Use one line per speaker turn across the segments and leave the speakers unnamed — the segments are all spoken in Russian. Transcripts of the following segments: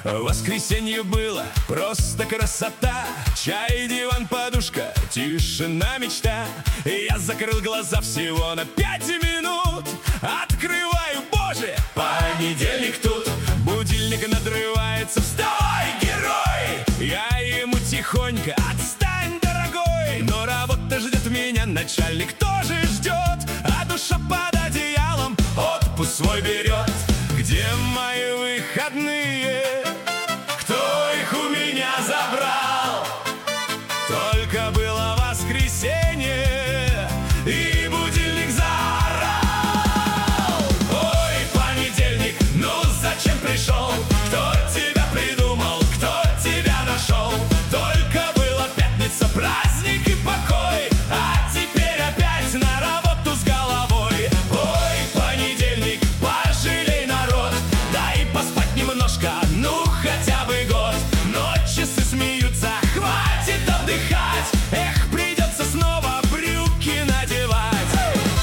Воскресенье было просто красота. Чай, диван, подушка, тишина, мечта. Я закрыл глаза всего на 5 минут. Открываю, боже, понедельник тут. Будильник надрывается, вставай, герой! Я ему тихонько: отстань, дорогой! Но работа ждет меня, начальник тоже ждет, а душа под одеялом отпуск свой берет. Где мои выходные? Кто их у меня забрал? Только было воскресенье, и будильник заорал. Ой, понедельник, ну зачем пришел? Кто тебя придумал? Кто тебя нашел? Только была пятница, праздник и покой, а теперь опять на работу с головой. Ой, понедельник, пожалей народ, дай поспать немножко, ну хотя бы год. Но часы смеются, хватит отдыхать. Эх, придется снова брюки надевать.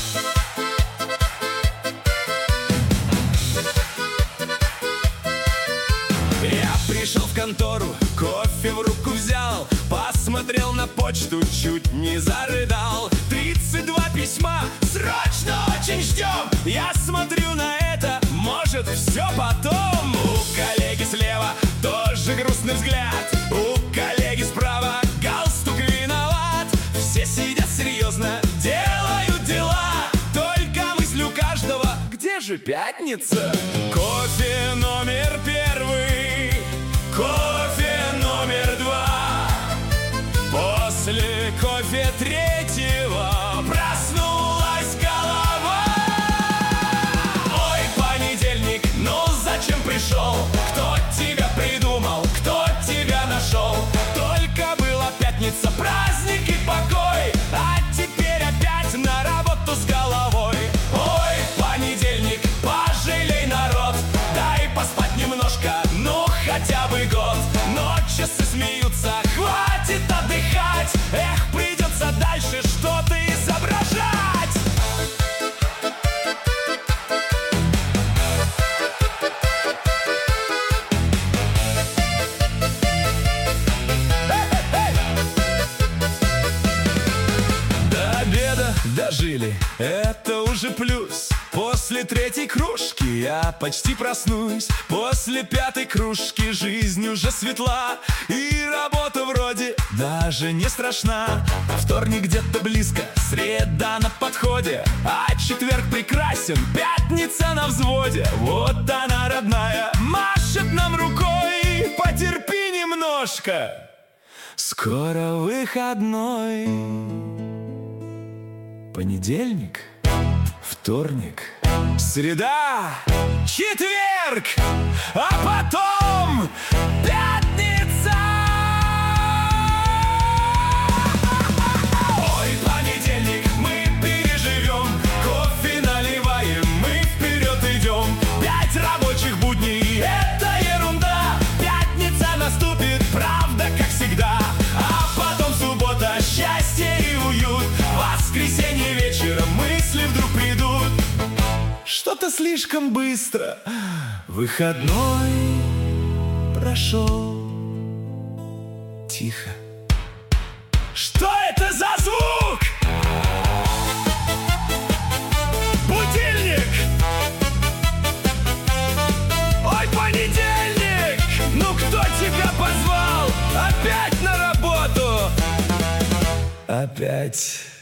Я пришел в контору, кофе в руку взял, посмотрел на почту, чуть не зарыдал. 32 письма, срочно очень ждем. Я смотрю на это, может все потом. У коллеги слева тоже грустный взгляд, у коллеги справа галстук виноват. Все сидят серьезно, делают дела, только мысль у каждого: где же пятница? Кофе номер первый, кофе номер два. После кофе третьего проснулась голова. Ой, понедельник, ну зачем пришел? Кто тебя придумал? Кто тебя нашел? Только была пятница, праздник и покой, а теперь опять на работу с головой. Ой, понедельник, пожалей народ, дай поспать немножко, ну хотя бы год. Но часы смеются, хватит отдыхать. Эх, придется дальше что-то изображать. До обеда дожили, это уже плюс. После третьей кружки я почти проснусь. После пятой кружки жизнь уже светла, и работа вроде даже не страшна. Вторник где-то близко, среда на подходе, а четверг прекрасен, пятница на взводе. Вот она, родная, машет нам рукой: потерпи немножко, скоро выходной. Понедельник, вторник, среда, четверг, а потом пятница. Ой, понедельник, мы переживем, кофе наливаем, мы вперед идем. 5 рабочих будней — это ерунда. Пятница наступит, правда, как всегда, а потом суббота, счастье и уют. Воскресенье вечером мысли вдруг придут: что-то слишком быстро выходной прошел. Тихо. Что это за звук? Будильник! Ой, понедельник! Ну кто тебя позвал? Опять на работу? Опять